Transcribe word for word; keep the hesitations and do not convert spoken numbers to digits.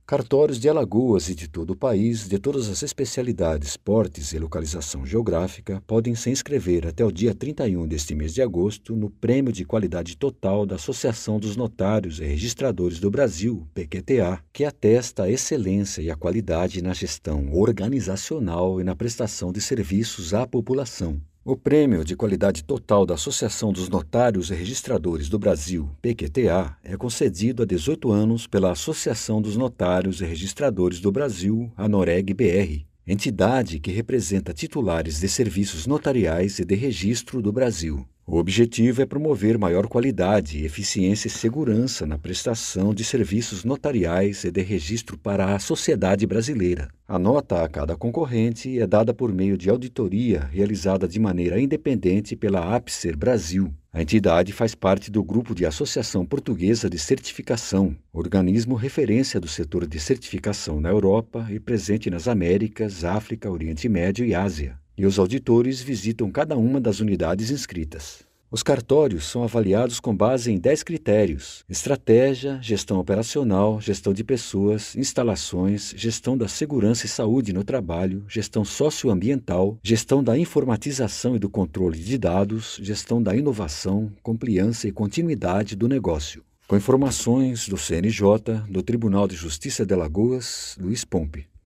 Cartórios de Alagoas e de todo o país, de todas as especialidades, portes e localização geográfica, podem se inscrever até o dia trinta e um deste mês de agosto no Prêmio de Qualidade Total da Associação dos Notários e Registradores do Brasil, P Q T A, que atesta a excelência e a qualidade na gestão organizacional e na prestação de serviços à população. O Prêmio de Qualidade Total da Associação dos Notários e Registradores do Brasil, P Q T A, é concedido há dezoito anos pela Associação dos Notários e Registradores do Brasil, a Noreg-B R, entidade que representa titulares de serviços notariais e de registro do Brasil. O objetivo é promover maior qualidade, eficiência e segurança na prestação de serviços notariais e de registro para a sociedade brasileira. A nota a cada concorrente é dada por meio de auditoria realizada de maneira independente pela APSER Brasil. A entidade faz parte do Grupo de Associação Portuguesa de Certificação, organismo referência do setor de certificação na Europa e presente nas Américas, África, Oriente Médio e Ásia. E os auditores visitam cada uma das unidades inscritas. Os cartórios são avaliados com base em dez critérios: estratégia, gestão operacional, gestão de pessoas, instalações, gestão da segurança e saúde no trabalho, gestão socioambiental, gestão da informatização e do controle de dados, gestão da inovação, compliância e continuidade do negócio. Com informações do C N J, do Tribunal de Justiça de Alagoas, Luiz Pompe.